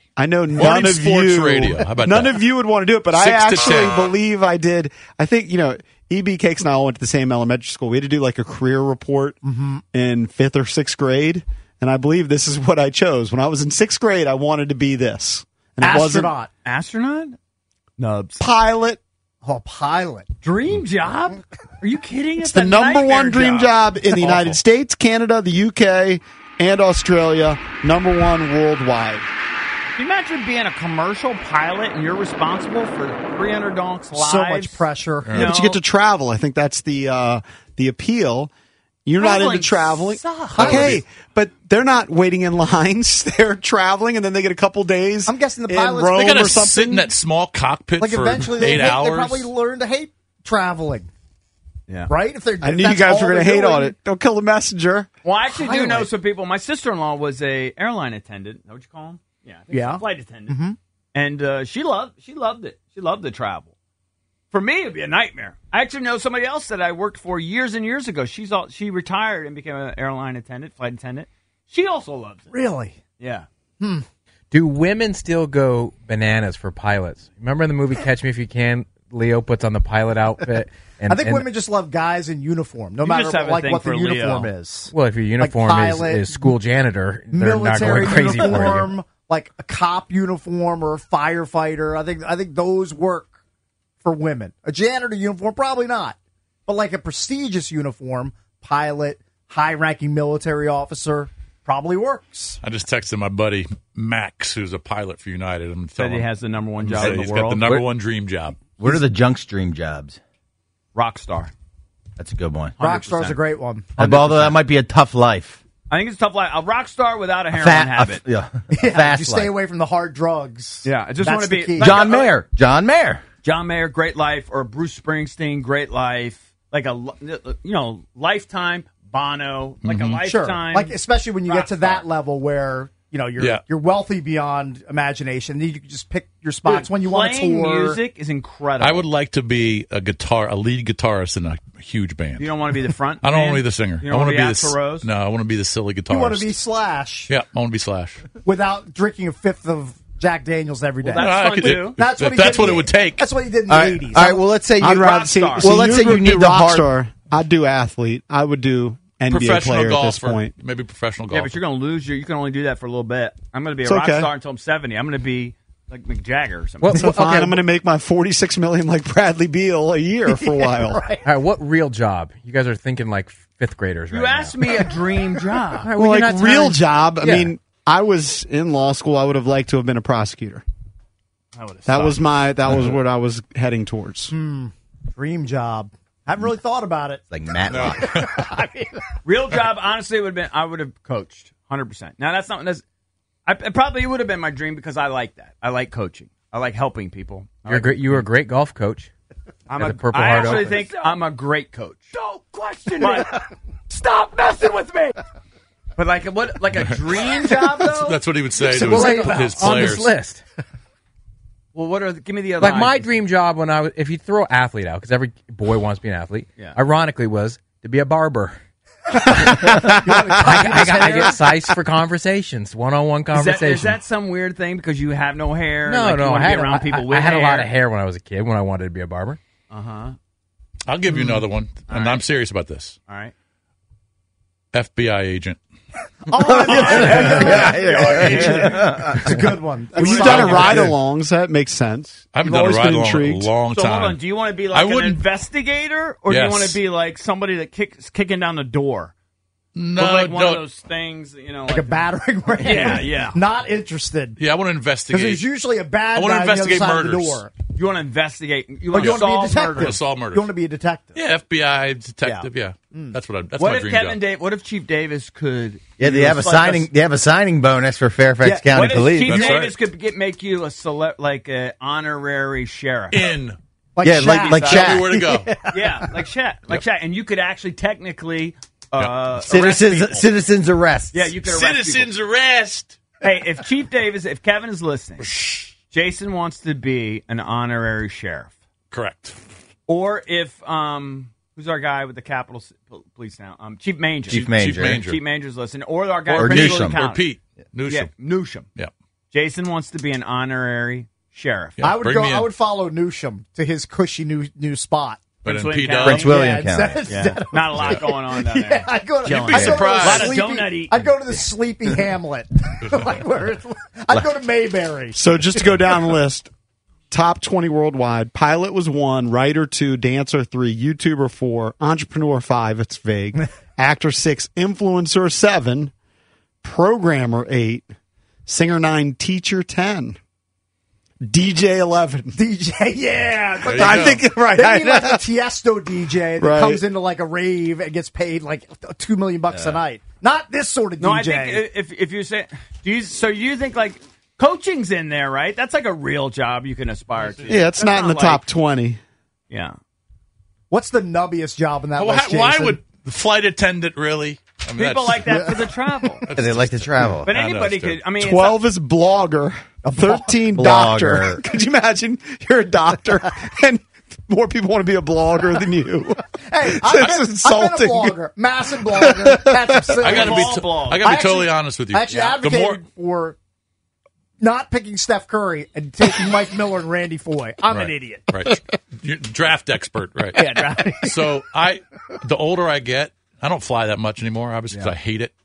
I know none Morning of sports you. radio. How about none that? of you would want to do it, but I Six to actually ten. believe I did. I think you know, E B Cakes and I all went to the same elementary school. We had to do like a career report in fifth or sixth grade, and I believe this is what I chose. When I was in sixth grade, I wanted to be this, and it wasn't Astronaut. Astronaut? Nubs. pilot. Oh, pilot. Dream job? Are you kidding? It's the number one dream job in the Awful. United States, Canada, the U K, and Australia. Number one worldwide. Can you imagine being a commercial pilot and you're responsible for three hundred donks lives? So much pressure. Yeah, but you get to travel. I think that's the uh, the appeal. You're not into traveling. sucks. Okay, but they're not waiting in lines. They're traveling, and then they get a couple days. I'm guessing the in pilots- Rome They got or to something. sit in that small cockpit Like for eventually they, eight hate, hours. they probably learn to hate traveling. Yeah. Right? If they're, I if knew you that's guys all were going to they're hate on doing. it. Don't kill the messenger. Well, I actually do know Pilot. some people. My sister-in-law was a airline attendant. Is that what you call them? Yeah. I think Yeah. she's a flight attendant. Mhm. And uh, she loved she loved it. She loved the travel. For me, it'd be a nightmare. I actually know somebody else that I worked for years and years ago. She's all, she retired and became an airline attendant, flight attendant. She also loves it. Really? Yeah. Hmm. Do women still go bananas for pilots? Remember in the movie Catch Me If You Can, Leo puts on the pilot outfit? And, I think and- women just love guys in uniform, no You matter just have a like thing what the for uniform Leo. is. Well, if your uniform Like is, pilot, is school janitor, they're not military going crazy for you. uniform, like a cop uniform or a firefighter. I think I think those work for women. A janitor uniform, probably not. But like a prestigious uniform, pilot, high-ranking military officer, probably works. I just texted my buddy Max, who's a pilot for United. I'm Said telling he him has the number one He job said in the he's world. got the number Where- one dream job. What are the Junk's dream jobs? Rock star. That's a good one. Rockstar's a great one. Although that might be a tough life. I think it's tough life. A rock star without a heroin Fat- a habit. f- yeah. Yeah, Fast you stay life. away from the hard drugs. Yeah, I just That's want to the be key. like John a- Mayer. John Mayer. John Mayer, great life, or Bruce Springsteen, great life. Like a li- you know, lifetime. Bono, like Mm-hmm. a Sure. lifetime. Like especially when you rock get to star. that level where you know you're Yeah. you're wealthy beyond imagination. You can just pick your spots Dude, when you want to playing tour. music is incredible. I would like to be a guitar, a lead guitarist in a huge band. You don't want to be the front. I don't man? want to be the singer. You I don't want want to to be be the Axl Rose. No, I want to be the silly guitarist. You want to be Slash Yeah, I want to be Slash. without drinking a fifth of Jack Daniels every day. Well, that's I fun could- too. That's what, he that's did in what the- it would take. That's what he did in the All right, eighties. all right, well, let's say you I'd rather rock see. star. see, Well, let's say would you do need the rock hard- star. I'd do athlete. I would do N B A Professional player golfer, at this point. maybe professional golfer. Yeah, but you're going to lose your. You can only do that for a little bit. I'm going to be a It's rock okay. star until I'm seventy. I'm going to be like Mick Jagger or something. Well, Fine, okay, I'm going to make my forty-six million like Bradley Beal a year for a while. Right. All right, what real job? You guys are thinking like fifth graders right you asked now. me a dream job. All right, Well, well, you're like not real telling- job. I Yeah. mean, I was in law school. I would have liked to have been a prosecutor. That would've That sucked. was my. That was what I was heading towards. Dream job. Haven't really thought about it. It's like Matlock. real job. Honestly, it would have been. I would have coached one hundred percent. Now that's not. That's, I it probably would have been my dream because I like that. I like coaching. I like helping people. I You're a like- great, you were a great golf coach. I'm As a, a Purple I Heart actually Open. think I'm a great coach. Don't question me. Stop messing with me. But like what? Like a dream job though? That's what he would say to Well, his, like, his on players. this list, Well, what are? The, give me the other. like my ideas. dream job when I was, if you throw athlete out, because every boy wants to be an athlete. Yeah. Ironically, was to be a barber. I, I, got, I get sized for conversations, one-on-one Is that, conversations. is that some weird thing because you have no hair? no, like no, You I want to had, be around I- people I, with I had hair. a lot of hair when I was a kid when I wanted to be a barber. Uh huh. I'll give you another one, and right. I'm serious about this. All right. F B I agent. Oh, it's a good one. Well, you've done a ride-along, so that makes sense. I haven't You've done a always ride been along in a intrigued. long So time. hold on. Do you want to be I like an wouldn't- investigator, or do you Yes. want to be like somebody that kicks kicking down the door? No, With, like one no. of those things, you know, Like a battering ram. Yeah, yeah. Not interested. Yeah, I want to Because investigate. there's usually a bad I wanna guy on the other investigate side of the murders. door. You want to investigate? You Or want you to want to be a solve detective. murders? Solve murders. You want to be a detective. Yeah, F B I detective. Yeah, that's what I. That's What my if dream Kevin job. Dave? What if Chief Davis could? Yeah, they you know, have a like signing. They have a signing bonus for Fairfax Yeah, County What if Police. Chief That's Davis right. could get make you a cele- like a honorary sheriff? In. Like Yeah, like- Shaq. like Tell Shaq. me where to go. Yeah, like Shaq, like Shaq, and you could actually technically uh, arrest Citizens, people. citizens arrest. Yeah, you could arrest Citizens arrest. people. Hey, if Chief Davis, if Kevin is listening, Jason wants to be an honorary sheriff, Correct. or if um, who's our guy with the Capitol C- Pol- Police now? Um, Chief Manger. Chief Manger. Chief Manger. Chief Manger's listening, or our guy Or Prince William Newsham. County. Or Pete. Yeah, Newsham. Newsham. Yeah. Jason wants to be an honorary sheriff. I would go. I would follow Newsham to his cushy new new spot. But in William P County. Prince William Yeah, County. instead- Yeah. instead of- Not a lot going on down there. Yeah, I'd go to, Chilling. I'd You'd be go to the surprised. Lot of sleepy, donut eating. I'd go to the sleepy Hamlet. Like where it's, I'd go to Mayberry. So just to go down the list, top twenty worldwide. Pilot was one, writer two, dancer three, YouTuber four, entrepreneur five, it's vague, actor six, influencer seven, programmer eight, singer nine, teacher ten. D J eleven. D J, yeah. There you I go. think right. They I- mean like a Tiesto D J that Right. comes into like a rave and gets paid like two million bucks a night. Not this sort of No, D J. I think if if you say, do you, so you think like coaching's in there, right? That's like a real job you can aspire to. yeah, it's That's not in the like- top twenty. Yeah. What's the nubbiest job in that Why, list, why Jason? would the flight attendant really? I mean, People that's- like that for the travel. They like to travel. But I know, anybody it's true. could. I mean, it's twelve is blogger. thirteen doctor. Blogger. Could you imagine you're a doctor and more people want to be a blogger than you? Hey, That's I've been, I've been a insulting. blogger, massive blogger. Patrick Simmons. I gotta be. All To- blog. I gotta be I actually- totally honest with you. I actually the advocated more, for not picking Steph Curry and taking Mike Miller and Randy Foye. I'm right, an idiot. right? You're draft expert, right? Yeah, draft. So I, the older I get, I don't fly that much anymore, obviously, because I hate it.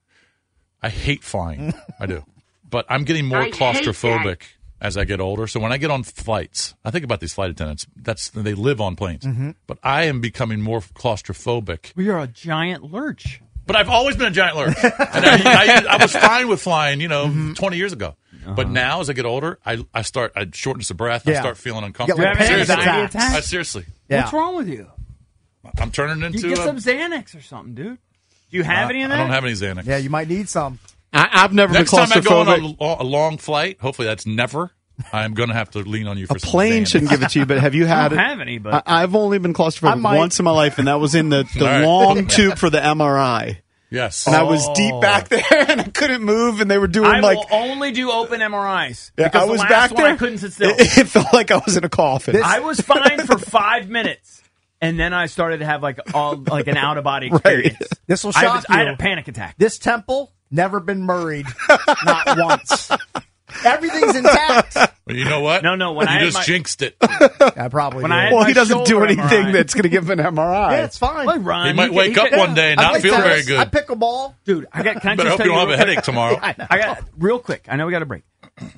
I hate flying. I do. But I'm getting more I hate claustrophobic as I get older. So when I get on flights, I think about these flight attendants. That's they live on planes. Mm-hmm. But I am becoming more claustrophobic. we are a giant lurch. But I've always been a giant lurch. And I, I, I was fine with flying, you know, Mm-hmm. twenty years ago. But now, as I get older, I, I start, I shortness of breath. Yeah. I start feeling You uncomfortable. get like panic seriously. attacks. I, seriously. Yeah. What's wrong with you? I'm turning You into get a, some Xanax or something, dude. Do you have Uh, any of I that? don't have any Xanax. Yeah, you might need some. I, I've never Next been time I go on claustrophobic. a, a long flight, hopefully that's never, I'm going to have to lean on you for A some plane Xanax. shouldn't give it to you, but have you I had don't it? have any, but I, I've only been I claustrophobic might. once in my life, and that was in the, the All right. long tube for the M R I. Yes. And I was deep back there, and I couldn't move, and they were doing I like. will only do open M R Is. Yeah, because I was the last back one there. I couldn't sit still. It, it felt like I was in a coffin. I was fine for five minutes, and then I started to have like all like an out of body experience. This will I, shock was, you. I had a panic attack. This temple never been murrayed, not once. Everything's intact. Well, you know what? No, no, when you I had just my- jinxed it. I probably When did. I had well, my he doesn't do shoulder anything M R I. that's going to give him an M R I. Yeah, it's fine. Look, Ron, He might could- wake he up could- one day and I not play feel tennis. very good. I pick a ball. Dude, I got. Can I Better just hope tell you don't have real a quick? headache tomorrow. I got real quick. I know we got a break.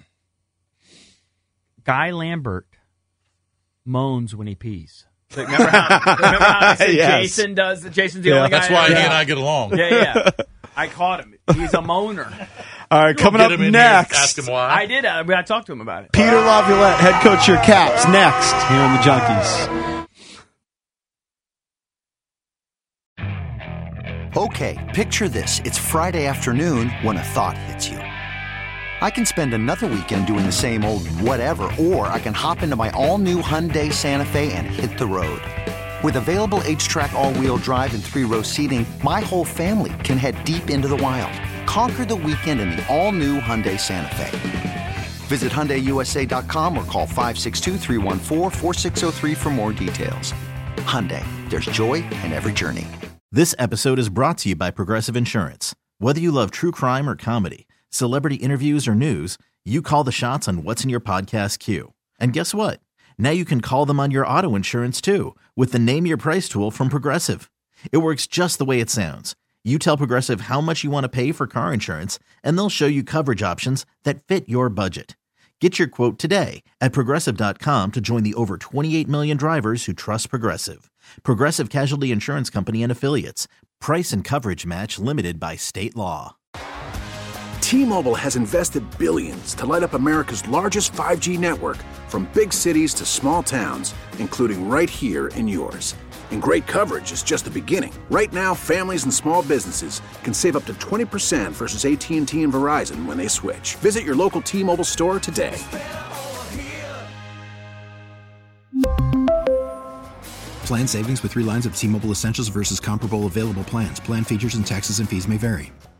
Guy Lambert moans when he pees. Like, remember how, remember how I said Yes. Jason does? Jason's the Yeah. only guy. That's why he yeah. and I get along. Yeah, yeah. I caught him. He's a moaner. All right, coming Get up him in here, next, ask him why. I did. I, I talked to him about it. Peter Laviolette, head coach of your Caps, next here on the Junkies. Okay, picture this. It's Friday afternoon when a thought hits you. I can spend another weekend doing the same old whatever, or I can hop into my all-new Hyundai Santa Fe and hit the road. With available H-Track all-wheel drive and three-row seating, my whole family can head deep into the wild. Conquer the weekend in the all-new Hyundai Santa Fe. Visit Hyundai U S A dot com or call five six two, three one four, four six zero three for more details. Hyundai, there's joy in every journey. This episode is brought to you by Progressive Insurance. Whether you love true crime or comedy, celebrity interviews or news, you call the shots on what's in your podcast queue. And guess what? Now you can call them on your auto insurance too with the Name Your Price tool from Progressive. It works just the way it sounds. You tell Progressive how much you want to pay for car insurance, and they'll show you coverage options that fit your budget. Get your quote today at Progressive dot com to join the over twenty-eight million drivers who trust Progressive. Progressive Casualty Insurance Company and Affiliates. Price and coverage match limited by state law. T-Mobile has invested billions to light up America's largest five G network, from big cities to small towns, including right here in yours. And great coverage is just the beginning. Right now, families and small businesses can save up to twenty percent versus A T and T and Verizon when they switch. Visit your local T-Mobile store today. Plan savings with three lines of T-Mobile Essentials versus comparable available plans. Plan features and taxes and fees may vary.